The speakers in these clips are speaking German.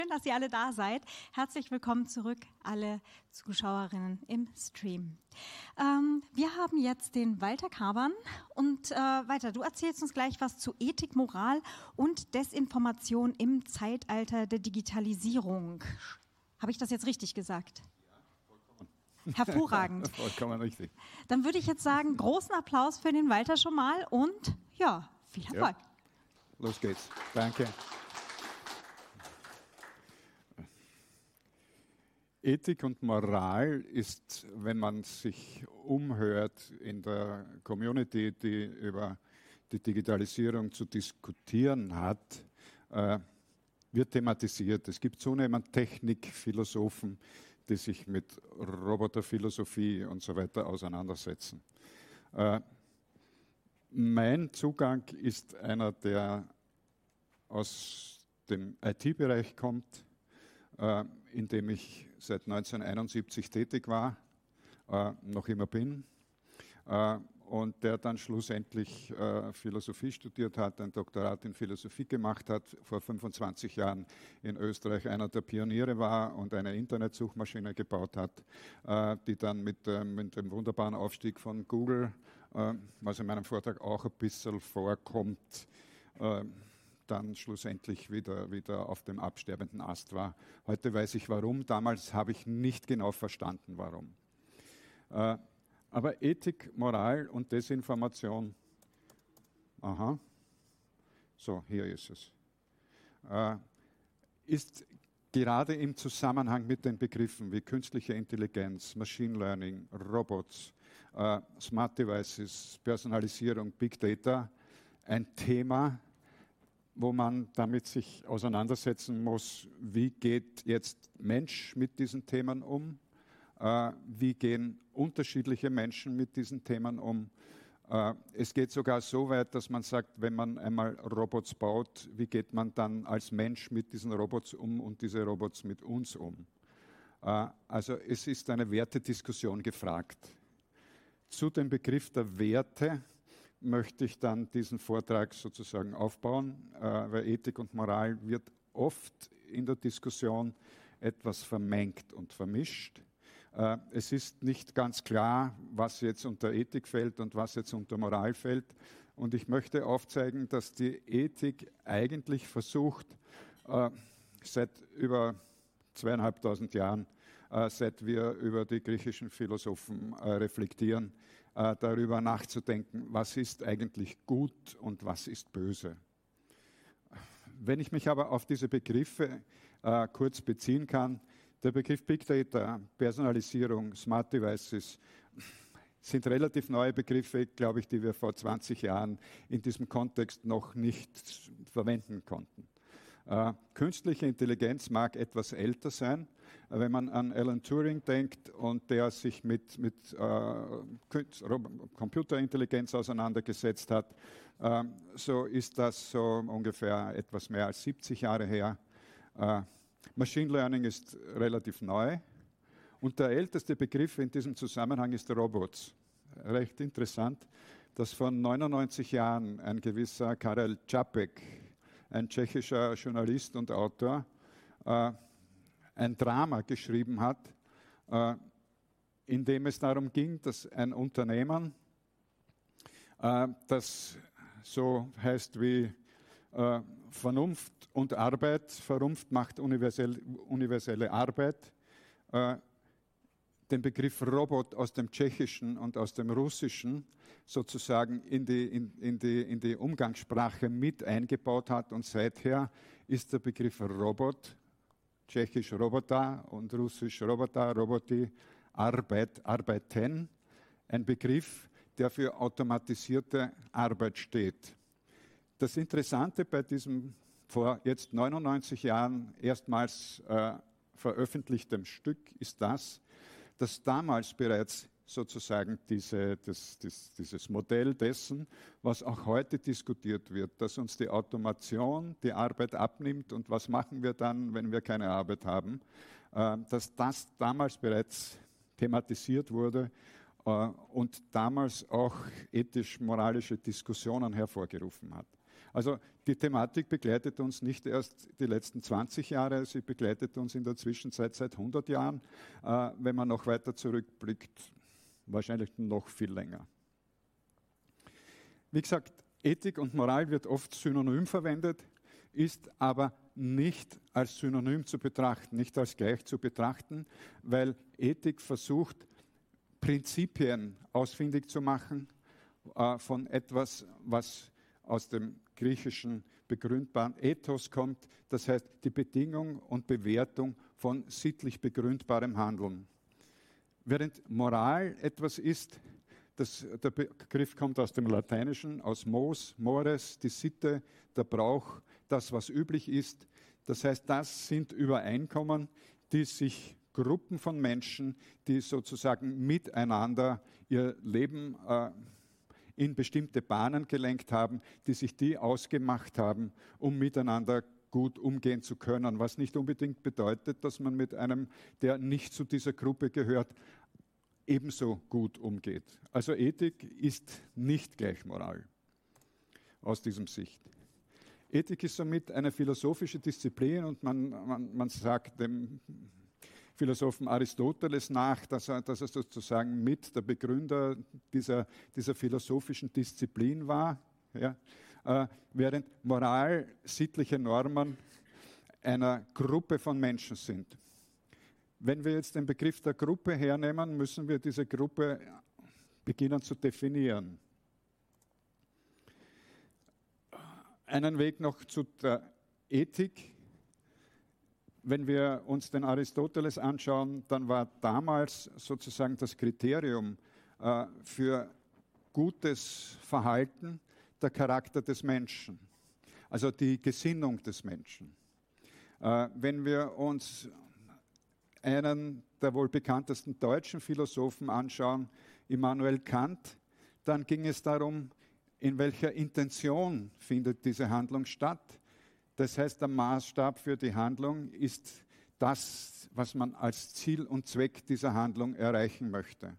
Schön, dass ihr alle da seid. Herzlich willkommen zurück, alle Zuschauerinnen im Stream. Wir haben jetzt den Walter Kaban und Walter, du erzählst uns gleich was zu Ethik, Moral und Desinformation im Zeitalter der Digitalisierung. Habe ich das jetzt richtig gesagt? Ja, vollkommen. Hervorragend. Vollkommen richtig. Dann würde ich jetzt sagen, großen Applaus für den Walter schon mal und ja, viel Erfolg. Ja. Los geht's. Danke. Ethik und Moral ist, wenn man sich umhört in der Community, die über die Digitalisierung zu diskutieren hat, wird thematisiert. Es gibt zunehmend Technikphilosophen, die sich mit Roboterphilosophie und so weiter auseinandersetzen. Mein Zugang ist einer, der aus dem IT-Bereich kommt, in dem ich seit 1971 tätig war, noch immer bin, und der dann schlussendlich Philosophie studiert hat, ein Doktorat in Philosophie gemacht hat, vor 25 Jahren in Österreich einer der Pioniere war und eine Internetsuchmaschine gebaut hat, die dann mit dem wunderbaren Aufstieg von Google, was in meinem Vortrag auch ein bisschen vorkommt, dann schlussendlich wieder auf dem absterbenden Ast war. Heute weiß ich warum, damals habe ich nicht genau verstanden, warum. Aber Ethik, Moral und Desinformation, so, hier ist es, ist gerade im Zusammenhang mit den Begriffen wie künstliche Intelligenz, Machine Learning, Robots, Smart Devices, Personalisierung, Big Data ein Thema, wo man damit sich auseinandersetzen muss, wie geht jetzt Mensch mit diesen Themen um, wie gehen unterschiedliche Menschen mit diesen Themen um. Es geht sogar so weit, dass man sagt, wenn man einmal Robots baut, wie geht man dann als Mensch mit diesen Robots um und diese Robots mit uns um. Also es ist eine Wertediskussion gefragt. Zu dem Begriff der Werte möchte ich dann diesen Vortrag sozusagen aufbauen, weil Ethik und Moral wird oft in der Diskussion etwas vermengt und vermischt. Es ist nicht ganz klar, was jetzt unter Ethik fällt und was jetzt unter Moral fällt. Und ich möchte aufzeigen, dass die Ethik eigentlich versucht, seit über 2500 Jahren, seit wir über die griechischen Philosophen reflektieren, darüber nachzudenken, was ist eigentlich gut und was ist böse. Wenn ich mich aber auf diese Begriffe kurz beziehen kann, der Begriff Big Data, Personalisierung, Smart Devices sind relativ neue Begriffe, glaube ich, die wir vor 20 Jahren in diesem Kontext noch nicht verwenden konnten. Künstliche Intelligenz mag etwas älter sein. Wenn man an Alan Turing denkt und der sich mit Computerintelligenz auseinandergesetzt hat, so ist das so ungefähr etwas mehr als 70 Jahre her. Machine Learning ist relativ neu und der älteste Begriff in diesem Zusammenhang ist Robots. Recht interessant, dass vor 99 Jahren ein gewisser Karel Čapek, ein tschechischer Journalist und Autor, ein Drama geschrieben hat, in dem es darum ging, dass ein Unternehmen, das so heißt wie Vernunft und Arbeit, Vernunft macht universelle Arbeit, den Begriff Robot aus dem Tschechischen und aus dem Russischen sozusagen in die Umgangssprache mit eingebaut hat und seither ist der Begriff Robot, tschechisch Roboter und russisch Roboter, Roboti, Arbeit, Arbeiten, ein Begriff, der für automatisierte Arbeit steht. Das Interessante bei diesem vor jetzt 99 Jahren erstmals veröffentlichtem Stück ist das, dass damals bereits sozusagen dieses Modell dessen, was auch heute diskutiert wird, dass uns die Automation die Arbeit abnimmt und was machen wir dann, wenn wir keine Arbeit haben, dass das damals bereits thematisiert wurde und damals auch ethisch-moralische Diskussionen hervorgerufen hat. Also die Thematik begleitet uns nicht erst die letzten 20 Jahre, sie begleitet uns in der Zwischenzeit seit 100 Jahren. Wenn man noch weiter zurückblickt, wahrscheinlich noch viel länger. Wie gesagt, Ethik und Moral wird oft synonym verwendet, ist aber nicht als Synonym zu betrachten, nicht als gleich zu betrachten, weil Ethik versucht, Prinzipien ausfindig zu machen von etwas, was aus dem griechischen begründbaren Ethos kommt, das heißt die Bedingung und Bewertung von sittlich begründbarem Handeln. Während Moral etwas ist, der Begriff kommt aus dem Lateinischen, aus mos, mores, die Sitte, der Brauch, das, was üblich ist. Das heißt, das sind Übereinkommen, die sich Gruppen von Menschen, die sozusagen miteinander ihr Leben in bestimmte Bahnen gelenkt haben, die sich die ausgemacht haben, um miteinander gut umgehen zu können, was nicht unbedingt bedeutet, dass man mit einem, der nicht zu dieser Gruppe gehört, ebenso gut umgeht. Also Ethik ist nicht gleich Moral aus diesem Sicht. Ethik ist somit eine philosophische Disziplin und man sagt dem Philosophen Aristoteles nach, dass er sozusagen mit der Begründer dieser philosophischen Disziplin war, ja, während Moral sittliche Normen einer Gruppe von Menschen sind. Wenn wir jetzt den Begriff der Gruppe hernehmen, müssen wir diese Gruppe beginnen zu definieren. Einen Weg noch zu der Ethik. Wenn wir uns den Aristoteles anschauen, dann war damals sozusagen das Kriterium für gutes Verhalten der Charakter des Menschen, also die Gesinnung des Menschen. Wenn wir uns einen der wohl bekanntesten deutschen Philosophen anschauen, Immanuel Kant, dann ging es darum, in welcher Intention findet diese Handlung statt. Das heißt, der Maßstab für die Handlung ist das, was man als Ziel und Zweck dieser Handlung erreichen möchte.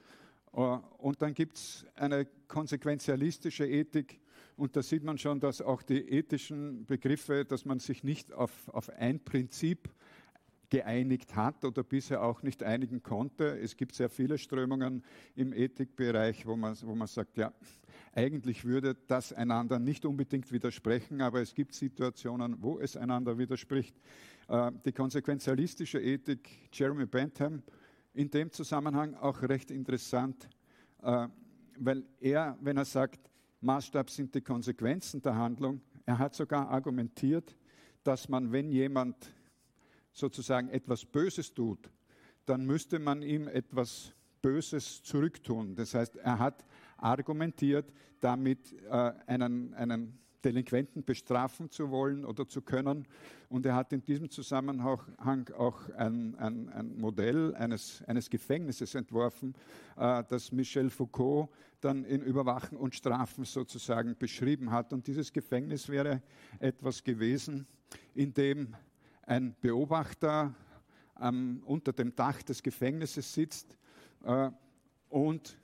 Und dann gibt es eine konsequenzialistische Ethik und da sieht man schon, dass auch die ethischen Begriffe, dass man sich nicht auf ein Prinzip geeinigt hat oder bisher auch nicht einigen konnte. Es gibt sehr viele Strömungen im Ethikbereich, wo man sagt, ja, eigentlich würde das einander nicht unbedingt widersprechen, aber es gibt Situationen, wo es einander widerspricht. Die konsequenzialistische Ethik, Jeremy Bentham, in dem Zusammenhang auch recht interessant, weil er, wenn er sagt, Maßstab sind die Konsequenzen der Handlung, er hat sogar argumentiert, dass man, wenn jemand sozusagen etwas Böses tut, dann müsste man ihm etwas Böses zurücktun. Das heißt, er hat argumentiert, damit einen Delinquenten bestrafen zu wollen oder zu können. Und er hat in diesem Zusammenhang auch ein Modell eines Gefängnisses entworfen, das Michel Foucault dann in Überwachen und Strafen sozusagen beschrieben hat. Und dieses Gefängnis wäre etwas gewesen, in dem ein Beobachter unter dem Dach des Gefängnisses sitzt und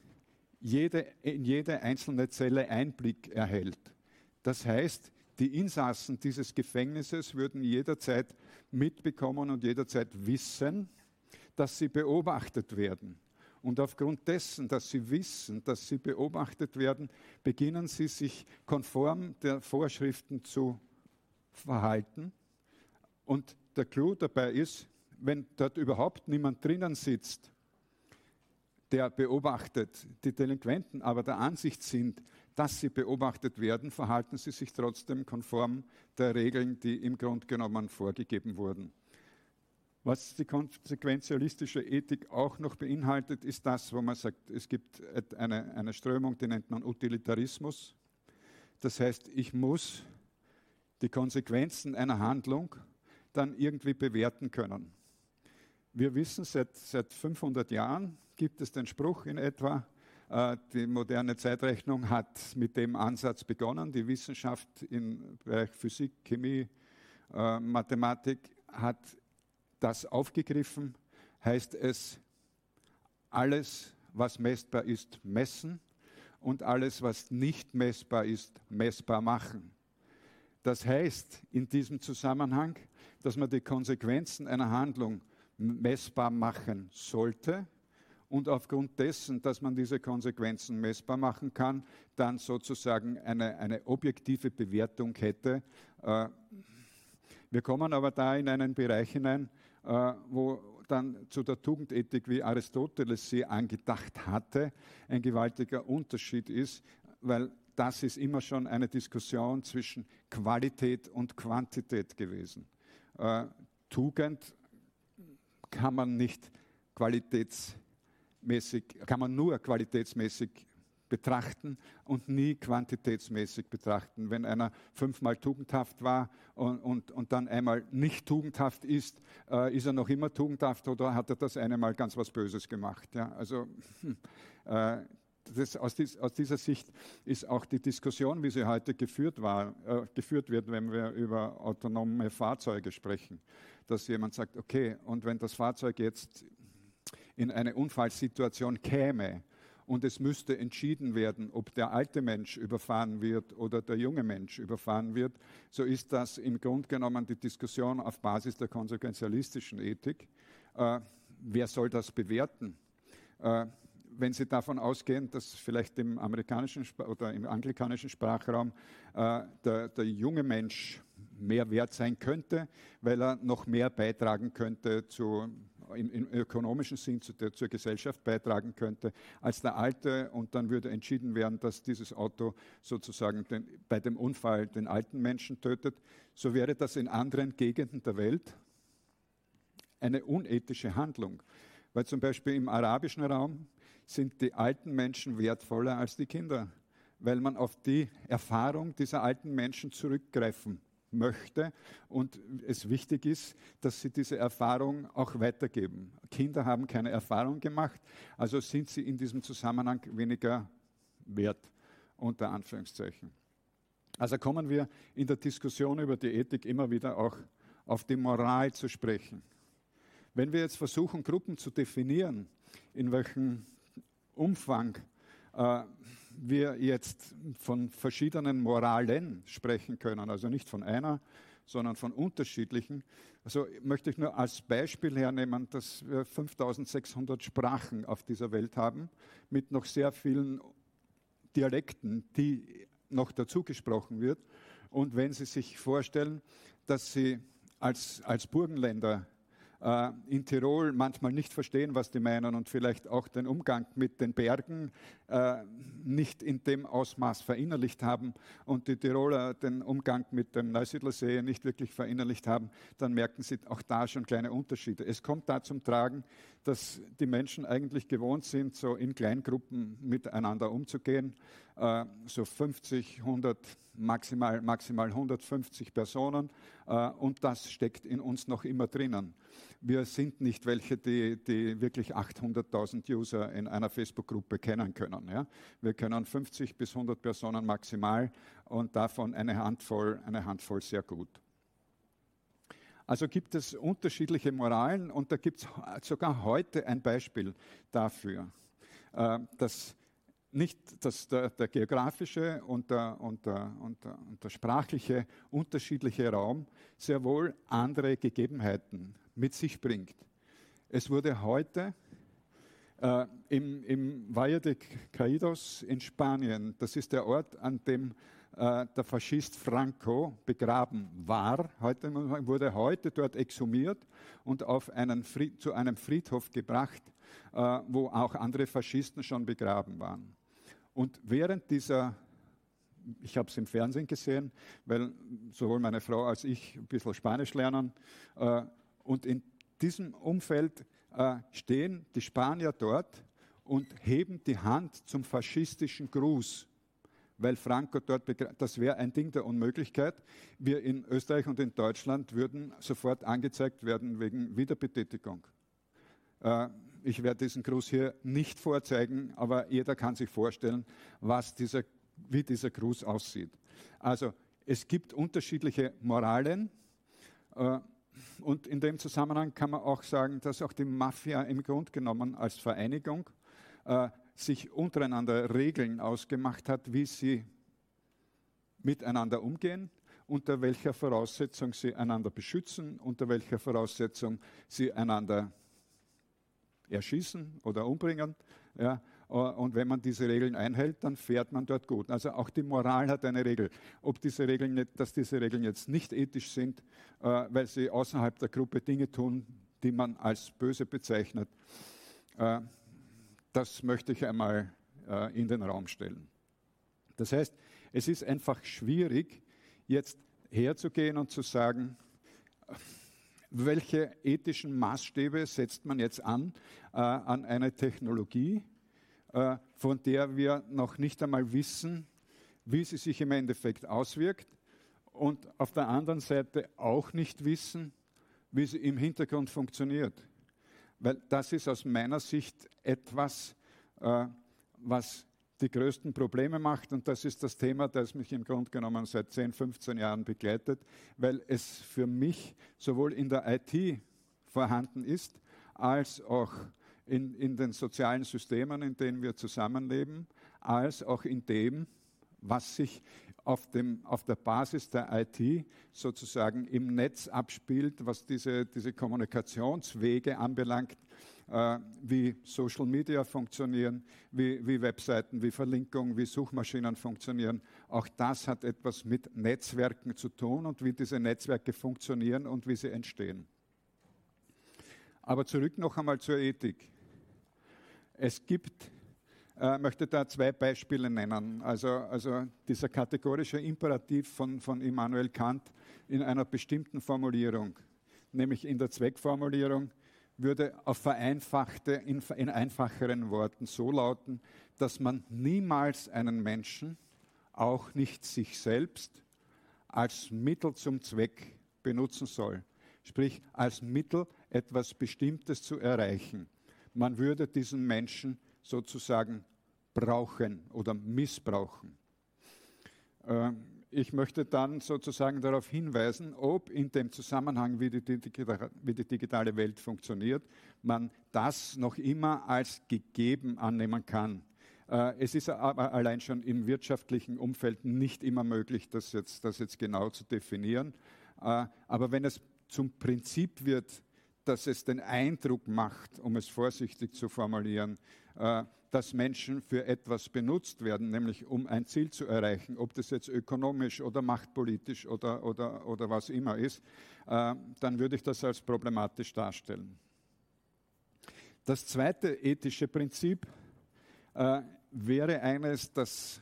in jede einzelne Zelle Einblick erhält. Das heißt, die Insassen dieses Gefängnisses würden jederzeit mitbekommen und jederzeit wissen, dass sie beobachtet werden. Und aufgrund dessen, dass sie wissen, dass sie beobachtet werden, beginnen sie sich konform der Vorschriften zu verhalten. Und der Clou dabei ist, wenn dort überhaupt niemand drinnen sitzt, der beobachtet, die Delinquenten aber der Ansicht sind, dass sie beobachtet werden, verhalten sie sich trotzdem konform der Regeln, die im Grunde genommen vorgegeben wurden. Was die konsequenzialistische Ethik auch noch beinhaltet, ist das, wo man sagt, es gibt eine Strömung, die nennt man Utilitarismus. Das heißt, ich muss die Konsequenzen einer Handlung dann irgendwie bewerten können. Wir wissen, seit 500 Jahren gibt es den Spruch in etwa, die moderne Zeitrechnung hat mit dem Ansatz begonnen. Die Wissenschaft im Bereich Physik, Chemie, Mathematik hat das aufgegriffen. Heißt es, alles, was messbar ist, messen und alles, was nicht messbar ist, messbar machen. Das heißt in diesem Zusammenhang, dass man die Konsequenzen einer Handlung messbar machen sollte und aufgrund dessen, dass man diese Konsequenzen messbar machen kann, dann sozusagen eine objektive Bewertung hätte. Wir kommen aber da in einen Bereich hinein, wo dann zu der Tugendethik, wie Aristoteles sie angedacht hatte, ein gewaltiger Unterschied ist, weil das ist immer schon eine Diskussion zwischen Qualität und Quantität gewesen. Tugend kann man nur qualitätsmäßig betrachten und nie quantitätsmäßig betrachten. Wenn einer 5-mal tugendhaft war und dann einmal nicht tugendhaft ist er noch immer tugendhaft oder hat er das eine Mal ganz was Böses gemacht? Ja? Also aus dieser Sicht ist auch die Diskussion, wie sie heute geführt wird, wenn wir über autonome Fahrzeuge sprechen, dass jemand sagt, okay, und wenn das Fahrzeug jetzt in eine Unfallsituation käme und es müsste entschieden werden, ob der alte Mensch überfahren wird oder der junge Mensch überfahren wird, so ist das im Grunde genommen die Diskussion auf Basis der konsequenzialistischen Ethik. Wer soll das bewerten? Wenn Sie davon ausgehen, dass vielleicht im amerikanischen oder im anglikanischen Sprachraum der junge Mensch mehr wert sein könnte, weil er noch mehr beitragen könnte im ökonomischen Sinn zur Gesellschaft beitragen könnte als der Alte, und dann würde entschieden werden, dass dieses Auto sozusagen bei dem Unfall den alten Menschen tötet, so wäre das in anderen Gegenden der Welt eine unethische Handlung. Weil zum Beispiel im arabischen Raum sind die alten Menschen wertvoller als die Kinder, weil man auf die Erfahrung dieser alten Menschen zurückgreifen möchte und es wichtig ist, dass sie diese Erfahrung auch weitergeben. Kinder haben keine Erfahrung gemacht, also sind sie in diesem Zusammenhang weniger wert, unter Anführungszeichen. Also kommen wir in der Diskussion über die Ethik immer wieder auch auf die Moral zu sprechen. Wenn wir jetzt versuchen, Gruppen zu definieren, in welchem Umfang wir jetzt von verschiedenen Moralen sprechen können, also nicht von einer, sondern von unterschiedlichen. Also möchte ich nur als Beispiel hernehmen, dass wir 5600 Sprachen auf dieser Welt haben, mit noch sehr vielen Dialekten, die noch dazu gesprochen wird. Und wenn Sie sich vorstellen, dass Sie als Burgenländer in Tirol manchmal nicht verstehen, was die meinen und vielleicht auch den Umgang mit den Bergen nicht in dem Ausmaß verinnerlicht haben und die Tiroler den Umgang mit dem Neusiedlersee nicht wirklich verinnerlicht haben, dann merken sie auch da schon kleine Unterschiede. Es kommt da zum Tragen, dass die Menschen eigentlich gewohnt sind, so in Kleingruppen miteinander umzugehen, so 50, 100, maximal 150 Personen, und das steckt in uns noch immer drinnen. Wir sind nicht welche, die wirklich 800.000 User in einer Facebook-Gruppe kennen können. Ja? Wir können 50 bis 100 Personen maximal und davon eine Handvoll sehr gut. Also gibt es unterschiedliche Moralen und da gibt es sogar heute ein Beispiel dafür, dass der geografische und der sprachliche unterschiedliche Raum sehr wohl andere Gegebenheiten mit sich bringt. Es wurde heute im Valle de Caídos in Spanien, das ist der Ort, an dem der Faschist Franco begraben war, wurde heute dort exhumiert und zu einem Friedhof gebracht, wo auch andere Faschisten schon begraben waren. Und während dieser, ich habe es im Fernsehen gesehen, weil sowohl meine Frau als ich ein bisschen Spanisch lernen, und in diesem Umfeld stehen die Spanier dort und heben die Hand zum faschistischen Gruß, weil Franco dort das wäre ein Ding der Unmöglichkeit. Wir in Österreich und in Deutschland würden sofort angezeigt werden wegen Wiederbetätigung. Ich werde diesen Gruß hier nicht vorzeigen, aber jeder kann sich vorstellen, wie dieser Gruß aussieht. Also es gibt unterschiedliche Moralen, und in dem Zusammenhang kann man auch sagen, dass auch die Mafia im Grunde genommen als Vereinigung sich untereinander Regeln ausgemacht hat, wie sie miteinander umgehen unter welcher Voraussetzung sie einander beschützen, unter welcher Voraussetzung sie einander erschießen oder umbringen. Ja. Und wenn man diese Regeln einhält, dann fährt man dort gut. Also auch die Moral hat eine Regel. Dass diese Regeln jetzt nicht ethisch sind, weil sie außerhalb der Gruppe Dinge tun, die man als böse bezeichnet, das möchte ich einmal in den Raum stellen. Das heißt, es ist einfach schwierig, jetzt herzugehen und zu sagen, welche ethischen Maßstäbe setzt man jetzt an eine Technologie, von der wir noch nicht einmal wissen, wie sie sich im Endeffekt auswirkt und auf der anderen Seite auch nicht wissen, wie sie im Hintergrund funktioniert. Weil das ist aus meiner Sicht etwas, was die größten Probleme macht, und das ist das Thema, das mich im Grunde genommen seit 10, 15 Jahren begleitet, weil es für mich sowohl in der IT vorhanden ist, als auch in den sozialen Systemen, in denen wir zusammenleben, als auch in dem, was sich auf der Basis der IT sozusagen im Netz abspielt, was diese Kommunikationswege anbelangt, wie Social Media funktionieren, wie Webseiten, wie Verlinkungen, wie Suchmaschinen funktionieren. Auch das hat etwas mit Netzwerken zu tun und wie diese Netzwerke funktionieren und wie sie entstehen. Aber zurück noch einmal zur Ethik. Es gibt, möchte da 2 Beispiele nennen. Also dieser kategorische Imperativ von Immanuel Kant in einer bestimmten Formulierung, nämlich in der Zweckformulierung, würde auf vereinfachte, in einfacheren Worten so lauten, dass man niemals einen Menschen, auch nicht sich selbst, als Mittel zum Zweck benutzen soll. Sprich, als Mittel etwas Bestimmtes zu erreichen. Man würde diesen Menschen sozusagen brauchen oder missbrauchen. Ich möchte dann sozusagen darauf hinweisen, ob in dem Zusammenhang, wie die digitale Welt funktioniert, man das noch immer als gegeben annehmen kann. Es ist aber allein schon im wirtschaftlichen Umfeld nicht immer möglich, das jetzt genau zu definieren. Aber wenn es zum Prinzip wird, dass es den Eindruck macht, um es vorsichtig zu formulieren, dass Menschen für etwas benutzt werden, nämlich um ein Ziel zu erreichen, ob das jetzt ökonomisch oder machtpolitisch oder was immer ist, dann würde ich das als problematisch darstellen. Das zweite ethische Prinzip wäre eines, das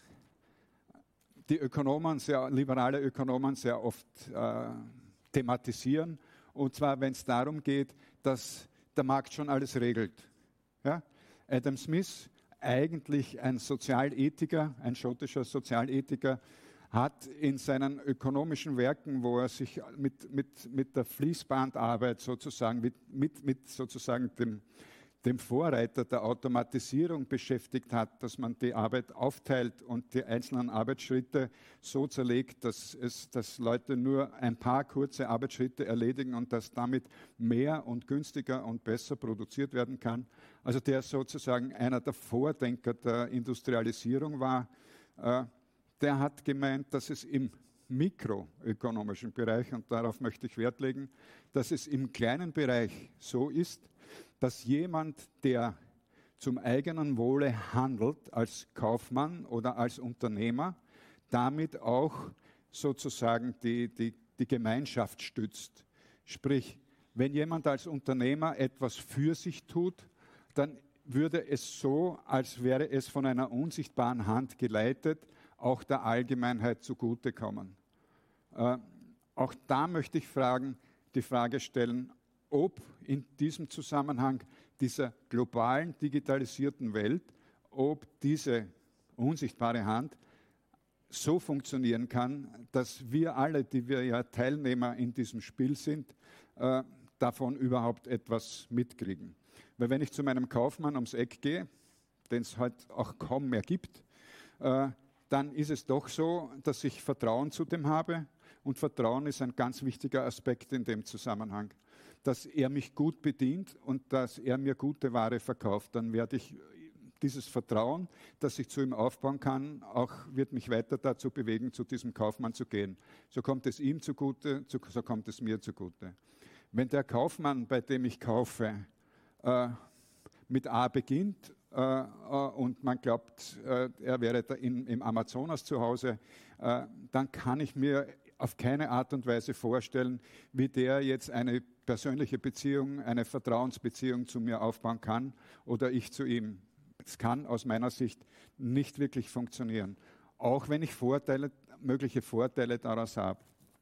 die liberale Ökonomen sehr oft thematisieren, und zwar, wenn es darum geht, dass der Markt schon alles regelt. Ja? Adam Smith, eigentlich ein Sozialethiker, ein schottischer Sozialethiker, hat in seinen ökonomischen Werken, wo er sich mit der Fließbandarbeit sozusagen, mit sozusagen dem Vorreiter der Automatisierung beschäftigt hat, dass man die Arbeit aufteilt und die einzelnen Arbeitsschritte so zerlegt, dass Leute nur ein paar kurze Arbeitsschritte erledigen und dass damit mehr und günstiger und besser produziert werden kann. Also der sozusagen einer der Vordenker der Industrialisierung war, der hat gemeint, dass es im mikroökonomischen Bereich, und darauf möchte ich Wert legen, dass es im kleinen Bereich so ist, dass jemand, der zum eigenen Wohle handelt, als Kaufmann oder als Unternehmer, damit auch sozusagen die Gemeinschaft stützt. Sprich, wenn jemand als Unternehmer etwas für sich tut, dann würde es so, als wäre es von einer unsichtbaren Hand geleitet, auch der Allgemeinheit zugutekommen. Auch da möchte ich die Frage stellen, ob in diesem Zusammenhang dieser globalen digitalisierten Welt, ob diese unsichtbare Hand so funktionieren kann, dass wir alle, die wir ja Teilnehmer in diesem Spiel sind, davon überhaupt etwas mitkriegen. Weil wenn ich zu meinem Kaufmann ums Eck gehe, den es heute auch kaum mehr gibt, dann ist es doch so, dass ich Vertrauen zu dem habe, und Vertrauen ist ein ganz wichtiger Aspekt in dem Zusammenhang. Dass er mich gut bedient und dass er mir gute Ware verkauft, dann werde ich dieses Vertrauen, das ich zu ihm aufbauen kann, auch wird mich weiter dazu bewegen, zu diesem Kaufmann zu gehen. So kommt es ihm zugute, so kommt es mir zugute. Wenn der Kaufmann, bei dem ich kaufe, mit A beginnt und man glaubt, er wäre da im Amazonas zu Hause, dann kann ich mir auf keine Art und Weise vorstellen, wie der jetzt eine persönliche Beziehung, eine Vertrauensbeziehung zu mir aufbauen kann oder ich zu ihm. Es kann aus meiner Sicht nicht wirklich funktionieren, auch wenn ich mögliche Vorteile daraus habe.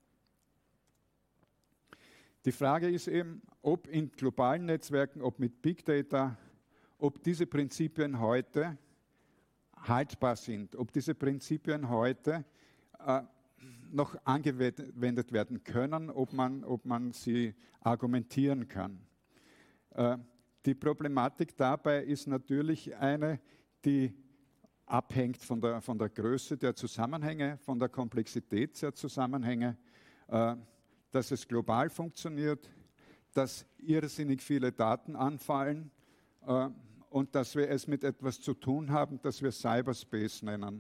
Die Frage ist eben, ob in globalen Netzwerken, ob mit Big Data, ob diese Prinzipien heute haltbar sind, ob diese Prinzipien heute noch angewendet werden können, ob man sie argumentieren kann. Die Problematik dabei ist natürlich eine, die abhängt von der Größe der Zusammenhänge, von der Komplexität der Zusammenhänge, dass es global funktioniert, dass irrsinnig viele Daten anfallen und dass wir es mit etwas zu tun haben, das wir Cyberspace nennen.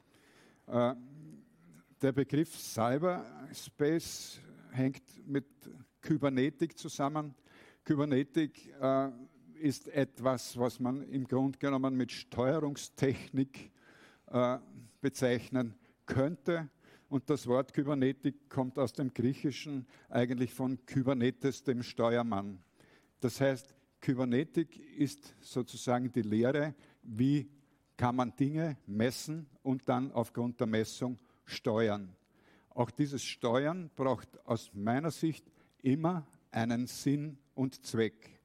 Der Begriff Cyberspace hängt mit Kybernetik zusammen. Kybernetik ist etwas, was man im Grunde genommen mit Steuerungstechnik bezeichnen könnte. Und das Wort Kybernetik kommt aus dem Griechischen eigentlich von Kybernetes, dem Steuermann. Das heißt, Kybernetik ist sozusagen die Lehre, wie kann man Dinge messen und dann aufgrund der Messung steuern. Auch dieses Steuern braucht aus meiner Sicht immer einen Sinn und Zweck.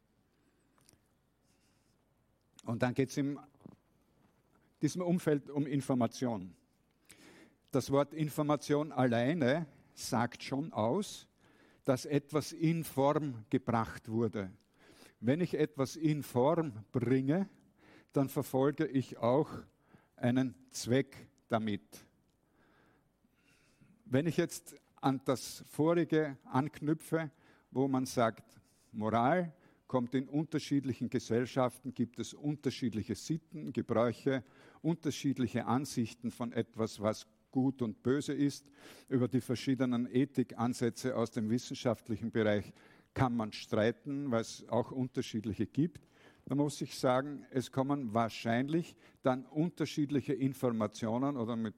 Und dann geht es in diesem Umfeld um Information. Das Wort Information alleine sagt schon aus, dass etwas in Form gebracht wurde. Wenn ich etwas in Form bringe, dann verfolge ich auch einen Zweck damit. Wenn ich jetzt an das vorige anknüpfe, wo man sagt, Moral kommt in unterschiedlichen Gesellschaften, gibt es unterschiedliche Sitten, Gebräuche, unterschiedliche Ansichten von etwas, was gut und böse ist. Über die verschiedenen Ethikansätze aus dem wissenschaftlichen Bereich kann man streiten, weil es auch unterschiedliche gibt. Da muss ich sagen, es kommen wahrscheinlich dann unterschiedliche Informationen oder mit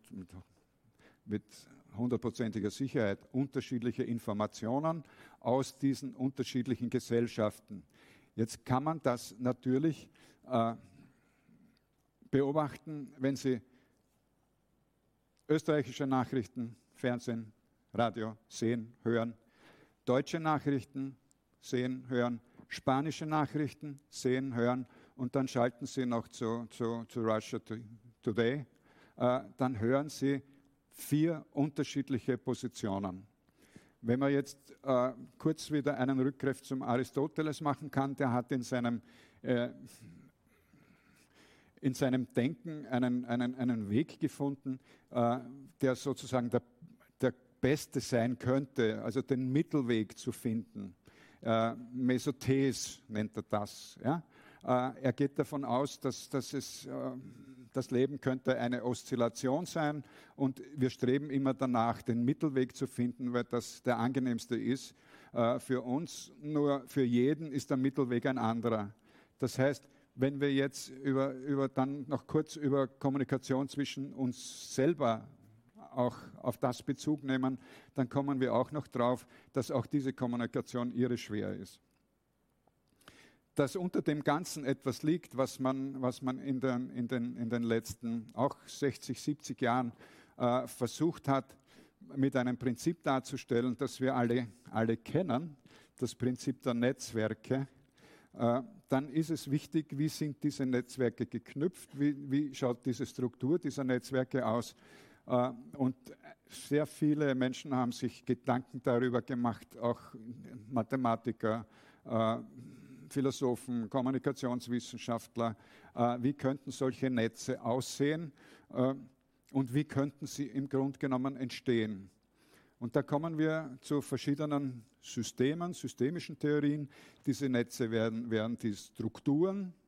100%iger Sicherheit unterschiedliche Informationen aus diesen unterschiedlichen Gesellschaften. Jetzt kann man das natürlich beobachten, wenn Sie österreichische Nachrichten, Fernsehen, Radio sehen, hören, deutsche Nachrichten sehen, hören, spanische Nachrichten sehen, hören und dann schalten Sie noch zu Russia Today, dann hören Sie 4 unterschiedliche Positionen. Wenn man jetzt kurz wieder einen Rückgriff zum Aristoteles machen kann, der hat in seinem Denken einen Weg gefunden, der sozusagen der beste sein könnte, also den Mittelweg zu finden. Mesothese nennt er das. Ja? Er geht davon aus, dass das Leben könnte eine Oszillation sein und wir streben immer danach, den Mittelweg zu finden, weil das der angenehmste ist für uns. Nur für jeden ist der Mittelweg ein anderer. Das heißt, wenn wir jetzt dann noch kurz über Kommunikation zwischen uns selber auch auf das Bezug nehmen, dann kommen wir auch noch drauf, dass auch diese Kommunikation irre schwer ist. Dass unter dem Ganzen etwas liegt, was man in den letzten auch 60, 70 Jahren versucht hat, mit einem Prinzip darzustellen, das wir alle kennen, das Prinzip der Netzwerke, dann ist es wichtig, wie sind diese Netzwerke geknüpft, wie schaut diese Struktur dieser Netzwerke aus. Und sehr viele Menschen haben sich Gedanken darüber gemacht, auch Mathematiker, Philosophen, Kommunikationswissenschaftler, wie könnten solche Netze aussehen und wie könnten sie im Grunde genommen entstehen. Und da kommen wir zu verschiedenen Systemen, systemischen Theorien. Diese Netze wären die Strukturen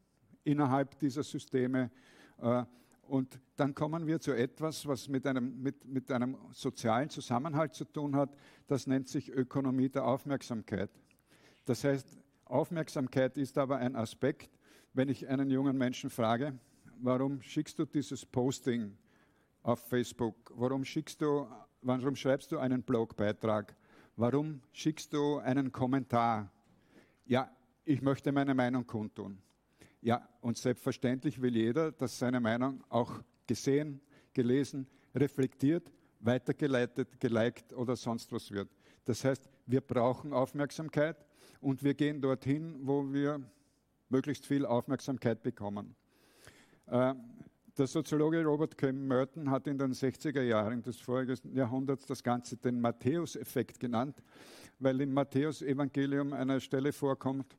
innerhalb dieser Systeme. Und dann kommen wir zu etwas, was mit einem sozialen Zusammenhalt zu tun hat. Das nennt sich Ökonomie der Aufmerksamkeit. Das heißt, Aufmerksamkeit ist aber ein Aspekt, wenn ich einen jungen Menschen frage, warum schickst du dieses Posting auf Facebook? Warum schreibst du einen Blogbeitrag? Warum schickst du einen Kommentar? Ja, ich möchte meine Meinung kundtun. Ja, und selbstverständlich will jeder, dass seine Meinung auch gesehen, gelesen, reflektiert, weitergeleitet, geliked oder sonst was wird. Das heißt, wir brauchen Aufmerksamkeit und wir gehen dorthin, wo wir möglichst viel Aufmerksamkeit bekommen. Der Soziologe Robert K. Merton hat in den 60er Jahren des vorigen Jahrhunderts das Ganze den Matthäus-Effekt genannt, weil im Matthäus-Evangelium eine Stelle vorkommt,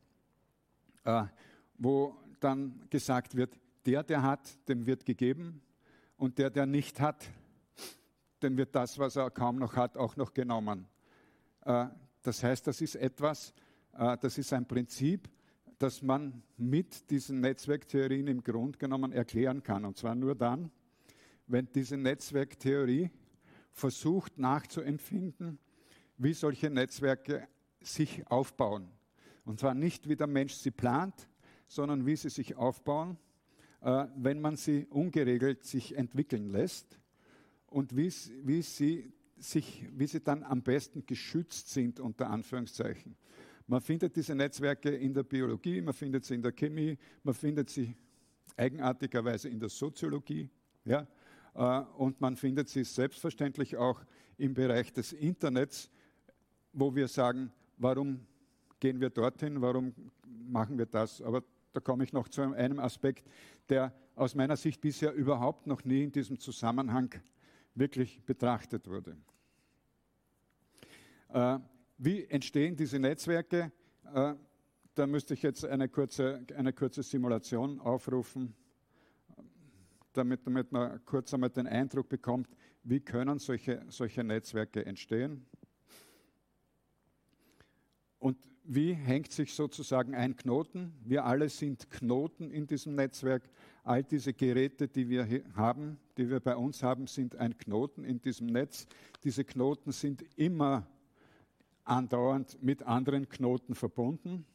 wo dann gesagt wird, der hat, dem wird gegeben und der nicht hat, dem wird das, was er kaum noch hat, auch noch genommen. Das heißt, das ist etwas, das ist ein Prinzip, das man mit diesen Netzwerktheorien im Grunde genommen erklären kann. Und zwar nur dann, wenn diese Netzwerktheorie versucht nachzuempfinden, wie solche Netzwerke sich aufbauen. Und zwar nicht, wie der Mensch sie plant, sondern wie sie sich aufbauen, wenn man sie ungeregelt sich entwickeln lässt und wie sie dann am besten geschützt sind, unter Anführungszeichen. Man findet diese Netzwerke in der Biologie, man findet sie in der Chemie, man findet sie eigenartigerweise in der Soziologie, ja? Und man findet sie selbstverständlich auch im Bereich des Internets, wo wir sagen, warum gehen wir dorthin, warum machen wir das? Aber da komme ich noch zu einem Aspekt, der aus meiner Sicht bisher überhaupt noch nie in diesem Zusammenhang wirklich betrachtet wurde. Wie entstehen diese Netzwerke? Da müsste ich jetzt eine kurze Simulation aufrufen, damit man kurz einmal den Eindruck bekommt, wie können solche Netzwerke entstehen. Und wie hängt sich sozusagen ein Knoten? Wir alle sind Knoten in diesem Netzwerk. All diese Geräte, die wir haben, die wir bei uns haben, sind ein Knoten in diesem Netz. Diese Knoten sind immer andauernd mit anderen Knoten verbunden.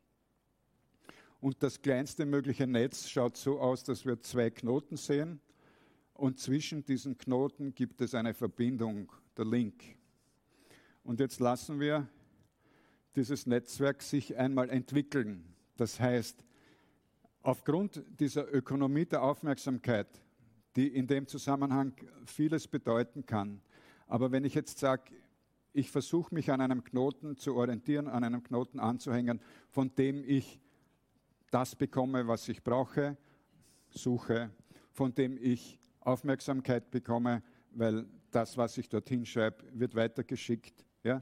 Und das kleinste mögliche Netz schaut so aus, dass wir zwei Knoten sehen. Und zwischen diesen Knoten gibt es eine Verbindung, der Link. Und jetzt lassen wir dieses Netzwerk sich einmal entwickeln. Das heißt, aufgrund dieser Ökonomie der Aufmerksamkeit, die in dem Zusammenhang vieles bedeuten kann, aber wenn ich jetzt sage, ich versuche mich an einem Knoten zu orientieren, an einem Knoten anzuhängen, von dem ich das bekomme, was ich brauche, suche, von dem ich Aufmerksamkeit bekomme, weil das, was ich dorthin schreibe, wird weitergeschickt. Ja?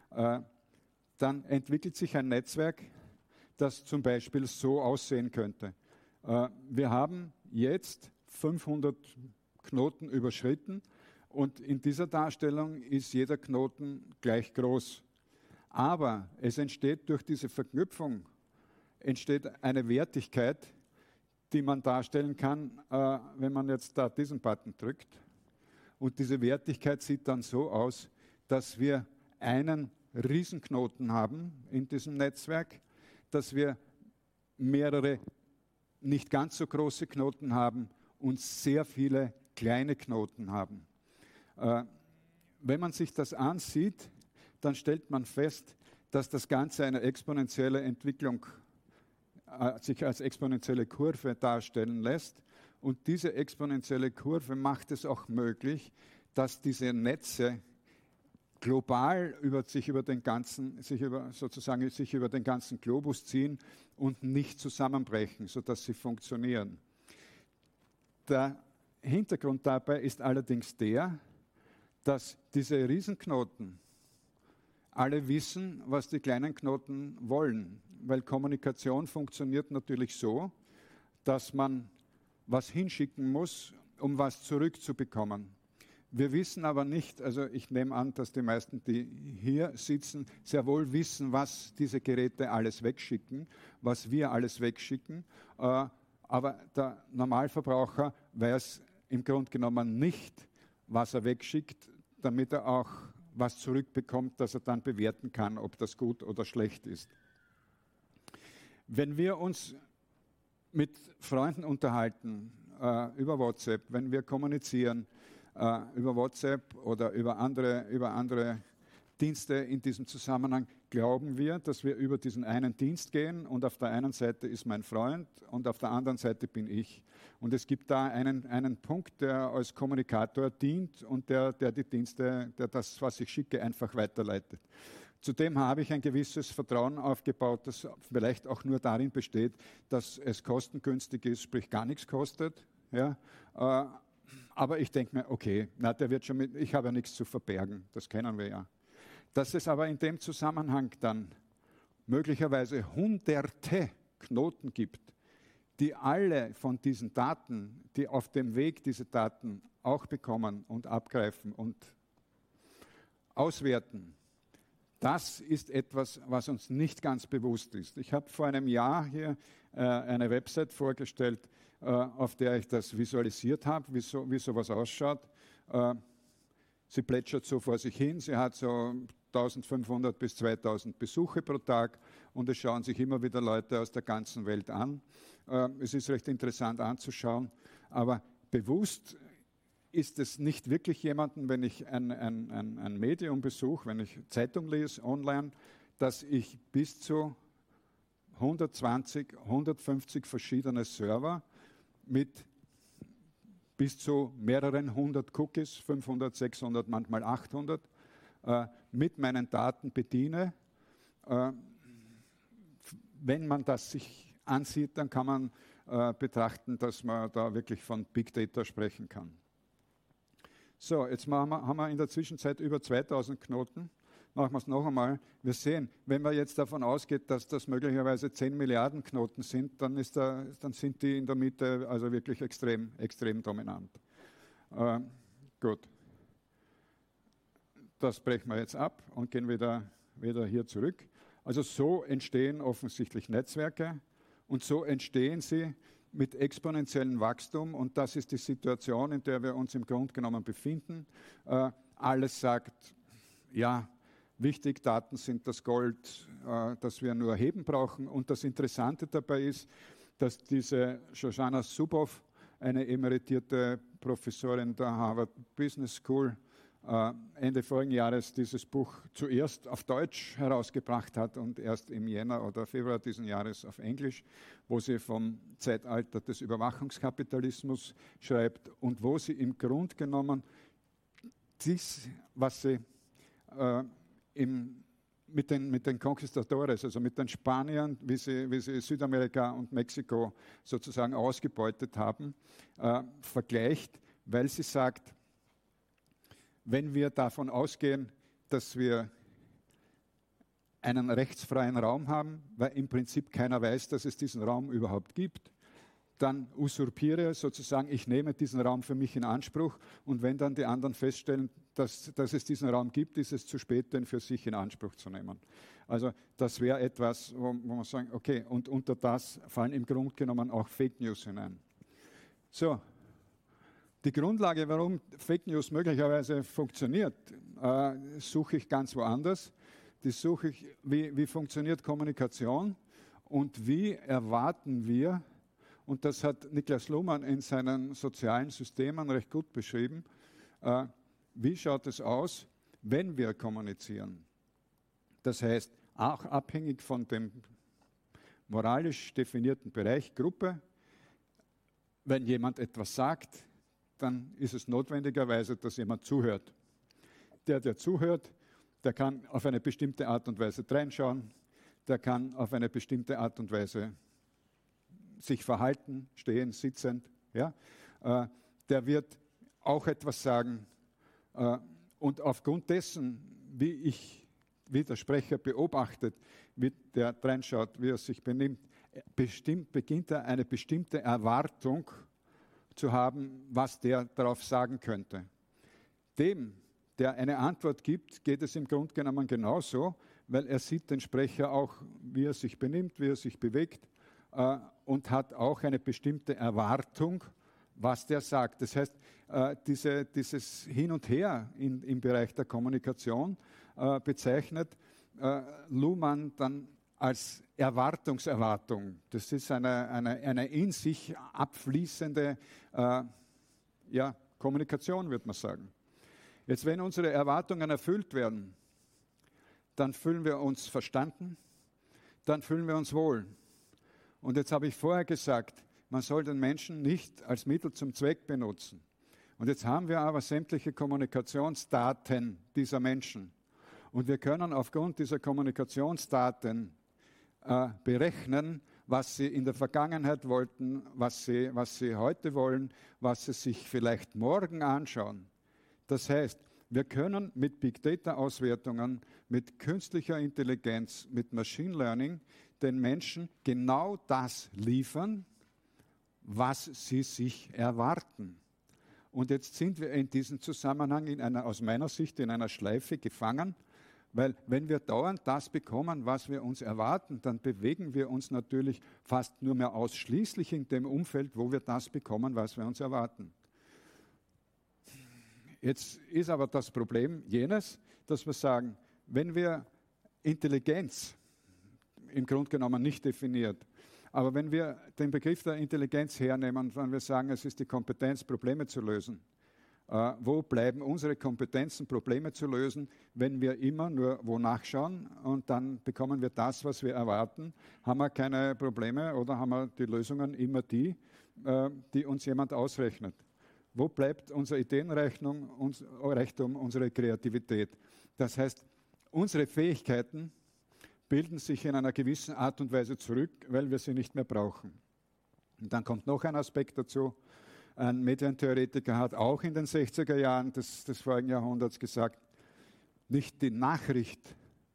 Dann entwickelt sich ein Netzwerk, das zum Beispiel so aussehen könnte. Wir haben jetzt 500 Knoten überschritten und in dieser Darstellung ist jeder Knoten gleich groß. Aber es entsteht durch diese Verknüpfung eine Wertigkeit, die man darstellen kann, wenn man jetzt da diesen Button drückt. Und diese Wertigkeit sieht dann so aus, dass wir einen Riesenknoten haben in diesem Netzwerk, dass wir mehrere nicht ganz so große Knoten haben und sehr viele kleine Knoten haben. Wenn man sich das ansieht, dann stellt man fest, dass das Ganze eine exponentielle Entwicklung sich als exponentielle Kurve darstellen lässt. Und diese exponentielle Kurve macht es auch möglich, dass diese Netze global sich über den ganzen Globus ziehen und nicht zusammenbrechen, sodass sie funktionieren. Der Hintergrund dabei ist allerdings der, dass diese Riesenknoten alle wissen, was die kleinen Knoten wollen, weil Kommunikation funktioniert natürlich so, dass man was hinschicken muss, um was zurückzubekommen. Wir wissen aber nicht, also ich nehme an, dass die meisten, die hier sitzen, sehr wohl wissen, was diese Geräte alles wegschicken, was wir alles wegschicken. aber der Normalverbraucher weiß im Grunde genommen nicht, was er wegschickt, damit er auch was zurückbekommt, dass er dann bewerten kann, ob das gut oder schlecht ist. Wenn wir uns mit Freunden unterhalten über WhatsApp, wenn wir kommunizieren über WhatsApp oder über andere Dienste in diesem Zusammenhang, glauben wir, dass wir über diesen einen Dienst gehen und auf der einen Seite ist mein Freund und auf der anderen Seite bin ich. Und es gibt da einen Punkt, der als Kommunikator dient und der die Dienste, der das, was ich schicke, einfach weiterleitet. Zudem habe ich ein gewisses Vertrauen aufgebaut, das vielleicht auch nur darin besteht, dass es kostengünstig ist, sprich gar nichts kostet. Ja? Aber ich denke mir, okay, der wird schon ich habe ja nichts zu verbergen, das kennen wir ja. Dass es aber in dem Zusammenhang dann möglicherweise hunderte Knoten gibt, die alle von diesen Daten, die auf dem Weg diese Daten auch bekommen und abgreifen und auswerten, das ist etwas, was uns nicht ganz bewusst ist. Ich habe vor einem Jahr hier eine Website vorgestellt, auf der ich das visualisiert habe, wie sowas ausschaut. Sie plätschert so vor sich hin, sie hat so 1500 bis 2000 Besuche pro Tag und es schauen sich immer wieder Leute aus der ganzen Welt an. Es ist recht interessant anzuschauen, aber bewusst ist es nicht wirklich jemandem, wenn ich ein Medium besuche, wenn ich Zeitung lese online, dass ich bis zu 120, 150 verschiedene Server mit bis zu mehreren hundert Cookies, 500, 600, manchmal 800, mit meinen Daten bediene. Wenn man das sich ansieht, dann kann man betrachten, dass man da wirklich von Big Data sprechen kann. So, jetzt haben wir in der Zwischenzeit über 2000 Knoten. Machen wir es noch einmal. Wir sehen, wenn man jetzt davon ausgeht, dass das möglicherweise 10 Milliarden Knoten sind, dann sind die in der Mitte also wirklich extrem dominant. Gut. Das brechen wir jetzt ab und gehen wieder hier zurück. Also so entstehen offensichtlich Netzwerke und so entstehen sie mit exponentiellem Wachstum und das ist die Situation, in der wir uns im Grunde genommen befinden. Alles sagt, ja, wichtig, Daten sind das Gold, das wir nur heben brauchen. Und das Interessante dabei ist, dass diese Shoshana Zuboff, eine emeritierte Professorin der Harvard Business School, Ende vorigen Jahres dieses Buch zuerst auf Deutsch herausgebracht hat und erst im Jänner oder Februar diesen Jahres auf Englisch, wo sie vom Zeitalter des Überwachungskapitalismus schreibt und wo sie im Grunde genommen dies, was sie mit den Conquistadores, also mit den Spaniern, wie sie Südamerika und Mexiko sozusagen ausgebeutet haben, vergleicht, weil sie sagt, wenn wir davon ausgehen, dass wir einen rechtsfreien Raum haben, weil im Prinzip keiner weiß, dass es diesen Raum überhaupt gibt, dann usurpiere sozusagen, ich nehme diesen Raum für mich in Anspruch und wenn dann die anderen feststellen, dass es diesen Raum gibt, ist es zu spät, den für sich in Anspruch zu nehmen. Also das wäre etwas, wo man sagen, okay, und unter das fallen im Grunde genommen auch Fake News hinein. So, die Grundlage, warum Fake News möglicherweise funktioniert, suche ich ganz woanders. Die suche ich, wie funktioniert Kommunikation und wie erwarten wir, und das hat Niklas Luhmann in seinen sozialen Systemen recht gut beschrieben, wie schaut es aus, wenn wir kommunizieren? Das heißt, auch abhängig von dem moralisch definierten Bereich Gruppe, wenn jemand etwas sagt, dann ist es notwendigerweise, dass jemand zuhört. Der zuhört, der kann auf eine bestimmte Art und Weise reinschauen, der kann auf eine bestimmte Art und Weise sich verhalten, stehen, sitzend. Ja? Der wird auch etwas sagen. Und aufgrund dessen, wie der Sprecher beobachtet, wie der reinschaut, wie er sich benimmt, beginnt er eine bestimmte Erwartung zu haben, was der darauf sagen könnte. Dem, der eine Antwort gibt, geht es im Grunde genommen genauso, weil er sieht den Sprecher auch, wie er sich benimmt, wie er sich bewegt. und hat auch eine bestimmte Erwartung, was der sagt. Das heißt, dieses Hin und Her im Bereich der Kommunikation bezeichnet Luhmann dann als Erwartungserwartung. Das ist eine in sich abfließende Kommunikation, würde man sagen. Jetzt, wenn unsere Erwartungen erfüllt werden, dann fühlen wir uns verstanden, dann fühlen wir uns wohl. Und jetzt habe ich vorher gesagt, man soll den Menschen nicht als Mittel zum Zweck benutzen. Und jetzt haben wir aber sämtliche Kommunikationsdaten dieser Menschen. Und wir können aufgrund dieser Kommunikationsdaten berechnen, was sie in der Vergangenheit wollten, was sie heute wollen, was sie sich vielleicht morgen anschauen. Das heißt, wir können mit Big Data Auswertungen, mit künstlicher Intelligenz, mit Machine Learning den Menschen genau das liefern, was sie sich erwarten. Und jetzt sind wir in diesem Zusammenhang aus meiner Sicht in einer Schleife gefangen, weil wenn wir dauernd das bekommen, was wir uns erwarten, dann bewegen wir uns natürlich fast nur mehr ausschließlich in dem Umfeld, wo wir das bekommen, was wir uns erwarten. Jetzt ist aber das Problem jenes, dass wir sagen, wenn wir Intelligenz im Grunde genommen nicht definiert, aber wenn wir den Begriff der Intelligenz hernehmen, wenn wir sagen, es ist die Kompetenz, Probleme zu lösen, wo bleiben unsere Kompetenzen, Probleme zu lösen, wenn wir immer nur wo nachschauen und dann bekommen wir das, was wir erwarten? Haben wir keine Probleme oder haben wir die Lösungen immer die uns jemand ausrechnet? Wo bleibt unsere Ideenreichtum, unsere Kreativität? Das heißt, unsere Fähigkeiten bilden sich in einer gewissen Art und Weise zurück, weil wir sie nicht mehr brauchen. Und dann kommt noch ein Aspekt dazu. Ein Medientheoretiker hat auch in den 60er Jahren des vorigen Jahrhunderts gesagt, nicht die Nachricht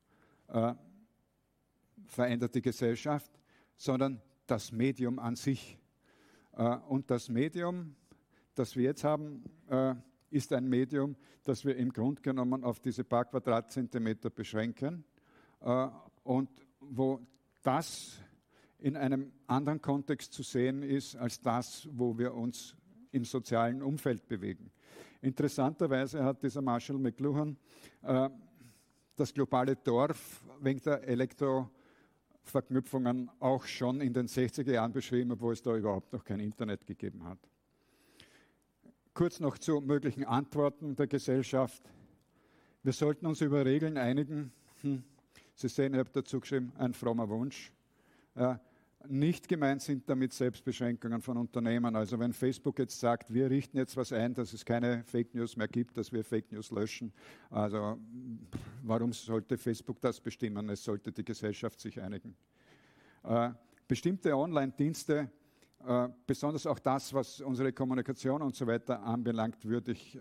verändert die Gesellschaft, sondern das Medium an sich. Und das Medium, das wir jetzt haben, ist ein Medium, das wir im Grunde genommen auf diese paar Quadratzentimeter beschränken und wo das in einem anderen Kontext zu sehen ist, als das, wo wir uns im sozialen Umfeld bewegen. Interessanterweise hat dieser Marshall McLuhan das globale Dorf wegen der Elektroverknüpfungen auch schon in den 60er Jahren beschrieben, obwohl es da überhaupt noch kein Internet gegeben hat. Kurz noch zu möglichen Antworten der Gesellschaft. Wir sollten uns über Regeln einigen. Sie sehen, ich habe dazu geschrieben, ein frommer Wunsch. Nicht gemeint sind damit Selbstbeschränkungen von Unternehmen. Also wenn Facebook jetzt sagt, wir richten jetzt was ein, dass es keine Fake News mehr gibt, dass wir Fake News löschen. Also warum sollte Facebook das bestimmen? Es sollte die Gesellschaft sich einigen. Bestimmte Online-Dienste, besonders auch das, was unsere Kommunikation und so weiter anbelangt, würde ich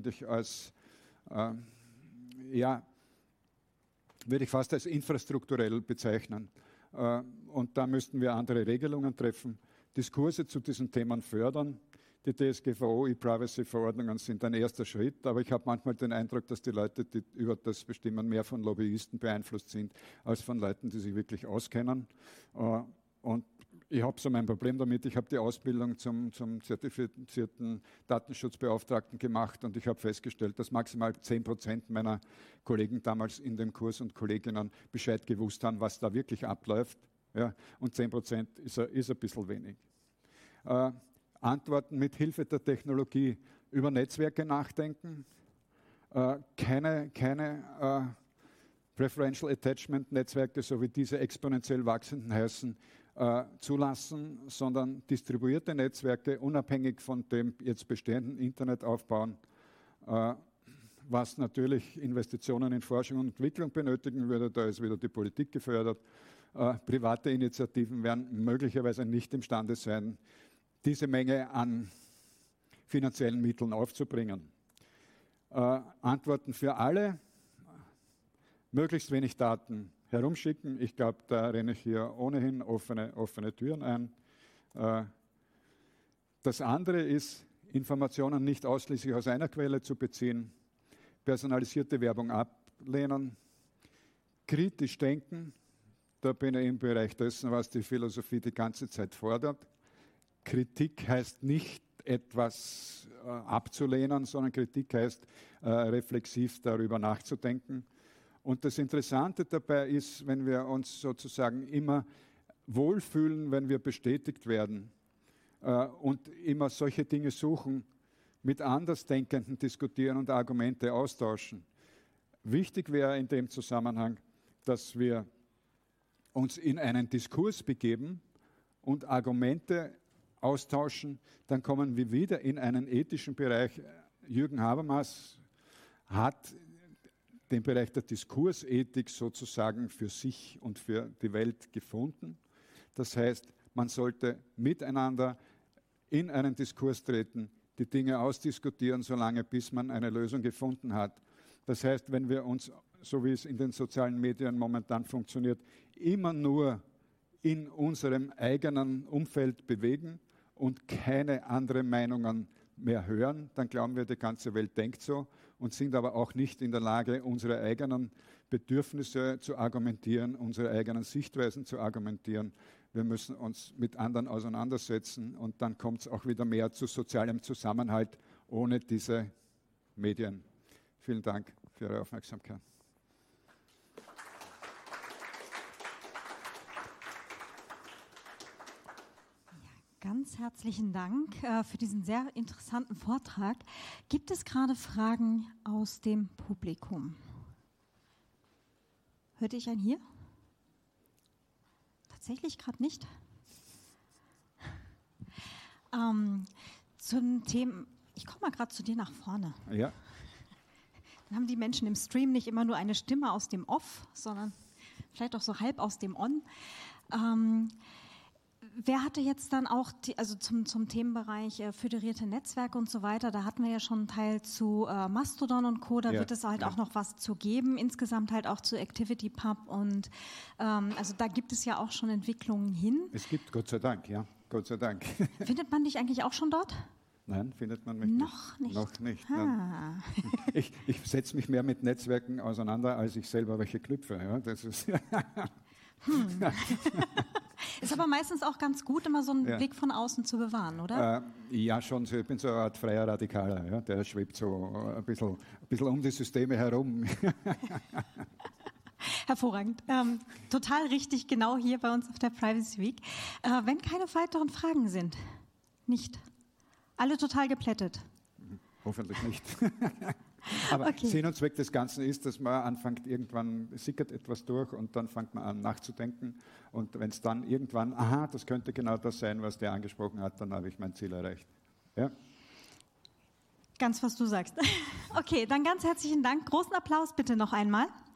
fast als infrastrukturell bezeichnen. Und da müssten wir andere Regelungen treffen, Diskurse zu diesen Themen fördern. Die DSGVO, E-Privacy-Verordnungen sind ein erster Schritt, aber ich habe manchmal den Eindruck, dass die Leute, die über das bestimmen, mehr von Lobbyisten beeinflusst sind, als von Leuten, die sich wirklich auskennen. Und ich habe so mein Problem damit. Ich habe die Ausbildung zum zertifizierten Datenschutzbeauftragten gemacht und ich habe festgestellt, dass maximal 10% meiner Kollegen damals in dem Kurs und Kolleginnen Bescheid gewusst haben, was da wirklich abläuft. Ja, und 10% ist ein bisschen wenig. Antworten mit Hilfe der Technologie über Netzwerke nachdenken. Keine Preferential Attachment Netzwerke, so wie diese exponentiell wachsenden heißen, zulassen, sondern distribuierte Netzwerke, unabhängig von dem jetzt bestehenden Internet aufbauen, was natürlich Investitionen in Forschung und Entwicklung benötigen würde. Da ist wieder die Politik gefördert. Private Initiativen werden möglicherweise nicht imstande sein, diese Menge an finanziellen Mitteln aufzubringen. Antworten für alle, möglichst wenig Daten herumschicken. Ich glaube, da renne ich hier ohnehin offene Türen ein. Das andere ist, Informationen nicht ausschließlich aus einer Quelle zu beziehen, personalisierte Werbung ablehnen, kritisch denken, Da bin ich im Bereich dessen, was die Philosophie die ganze Zeit fordert. Kritik heißt nicht, etwas abzulehnen, sondern Kritik heißt, reflexiv darüber nachzudenken. Und das Interessante dabei ist, wenn wir uns sozusagen immer wohlfühlen, wenn wir bestätigt werden und immer solche Dinge suchen, mit Andersdenkenden diskutieren und Argumente austauschen. Wichtig wäre in dem Zusammenhang, dass wir uns in einen Diskurs begeben und Argumente austauschen, dann kommen wir wieder in einen ethischen Bereich. Jürgen Habermas hat den Bereich der Diskursethik sozusagen für sich und für die Welt gefunden. Das heißt, man sollte miteinander in einen Diskurs treten, die Dinge ausdiskutieren, solange bis man eine Lösung gefunden hat. Das heißt, wenn wir uns, so wie es in den sozialen Medien momentan funktioniert, immer nur in unserem eigenen Umfeld bewegen und keine anderen Meinungen mehr hören, dann glauben wir, die ganze Welt denkt so und sind aber auch nicht in der Lage, unsere eigenen Bedürfnisse zu argumentieren, unsere eigenen Sichtweisen zu argumentieren. Wir müssen uns mit anderen auseinandersetzen und dann kommt es auch wieder mehr zu sozialem Zusammenhalt ohne diese Medien. Vielen Dank für Ihre Aufmerksamkeit. Ganz herzlichen Dank für diesen sehr interessanten Vortrag. Gibt es gerade Fragen aus dem Publikum? Hörte ich einen hier? Tatsächlich gerade nicht. Zum Thema, ich komme mal gerade zu dir nach vorne. Ja. Dann haben die Menschen im Stream nicht immer nur eine Stimme aus dem Off, sondern vielleicht auch so halb aus dem On. Wer hatte jetzt dann auch, also zum Themenbereich föderierte Netzwerke und so weiter, da hatten wir ja schon einen Teil zu Mastodon und Co., da wird es halt auch noch was zu geben, insgesamt halt auch zu ActivityPub und also da gibt es ja auch schon Entwicklungen hin. Es gibt, Gott sei Dank, ja, Gott sei Dank. Findet man dich eigentlich auch schon dort? Nein, findet man mich noch nicht. Noch nicht. Ich setze mich mehr mit Netzwerken auseinander, als ich selber welche knüpfe. Ja, das ist Ist aber meistens auch ganz gut, immer so einen Blick von außen zu bewahren, oder? Ja, schon. Ich bin so eine Art freier Radikaler. Ja, der schwebt so ein bisschen um die Systeme herum. Hervorragend. Total richtig, genau hier bei uns auf der Privacy Week. Wenn keine weiteren Fragen sind, nicht. Alle total geplättet. Hoffentlich nicht. Aber Sinn und Zweck des Ganzen ist, dass man anfängt, irgendwann sickert etwas durch und dann fängt man an nachzudenken. Und wenn es dann irgendwann, das könnte genau das sein, was der angesprochen hat, dann habe ich mein Ziel erreicht. Ja? Ganz, was du sagst. Okay, dann ganz herzlichen Dank. Großen Applaus bitte noch einmal.